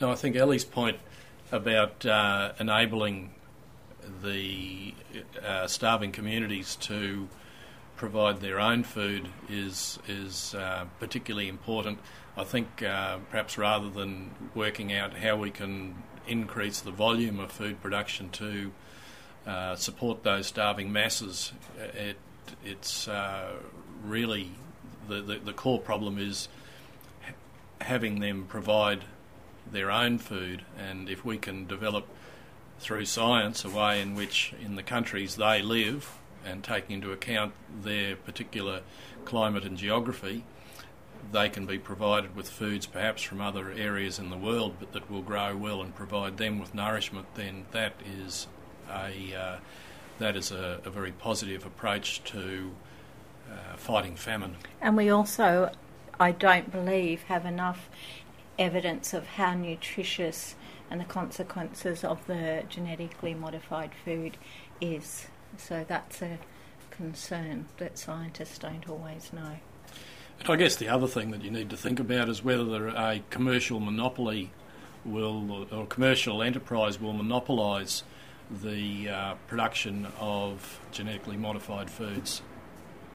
No, I think Ellie's point about enabling the starving communities to provide their own food is particularly important. I think perhaps rather than working out how we can increase the volume of food production to support those starving masses, it's really the core problem is having them provide their own food, and if we can develop through science a way in which in the countries they live and taking into account their particular climate and geography, they can be provided with foods perhaps from other areas in the world but that will grow well and provide them with nourishment, then that is a very positive approach to fighting famine. And we also, I don't believe, have enough evidence of how nutritious and the consequences of the genetically modified food is. So that's a concern that scientists don't always know. And I guess the other thing that you need to think about is whether a commercial monopoly or commercial enterprise will monopolise the production of genetically modified foods.